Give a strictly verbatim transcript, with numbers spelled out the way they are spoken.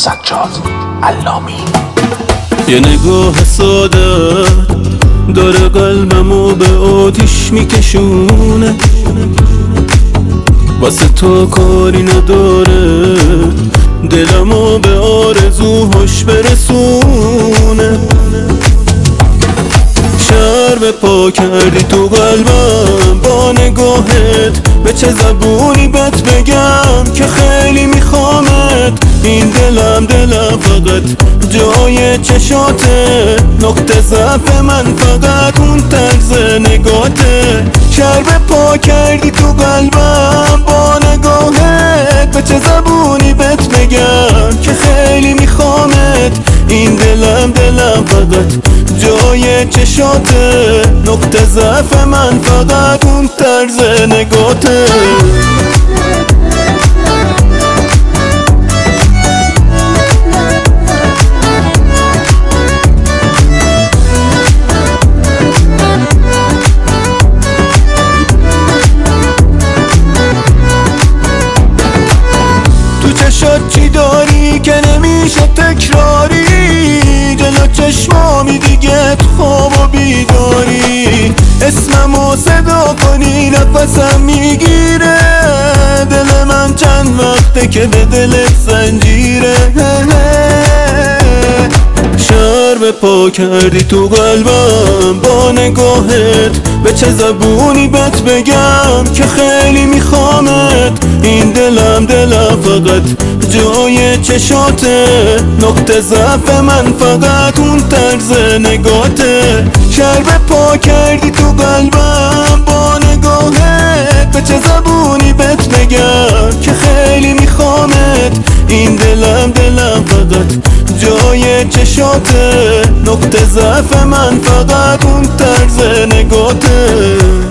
سجاد علامی. یه نگاه ساده داره قلبمو به آتیش میکشونه، واسه تو کاری نداره دلمو به آرزوهاش برسونه. شهر به پا کردی تو قلبم با نگاهت، به چه زبونی بهت بگم که خیلی میخوامت. این دلم دلم فقط جای چشاته، نقطه ضعف من فقط اون طرز نگاته. شهر به پا کردی تو قلبم با نگاهت، به چه زبونی بهت بگم که خیلی میخوامت. این دلم دلم فقط جای چشاته، نقطه ضعف من فقط اون طرز نگاته. چشات چی داری که نمیشه تکراری، جلو چشمامی دیگه تو خواب و بیداری. اسممو صدا کنی نفسم میگیره، دل من چند وقته که به دلت زنجیره. شهر به پا کردی تو قلبم با نگاهت، به چه زبونی بهت بگم که خیلی میخوامت. این دلم دلم فقط جای چشاته، نقطه ضعف من فقط اون طرز نگاته. شهر به پا کردی تو قلبم با نگاهت، به چه زبونی بهت بگم که خیلی میخوامت. این دلم دلم فقط جای چشاته، نقطه ضعف من فقط اون طرز نگاته.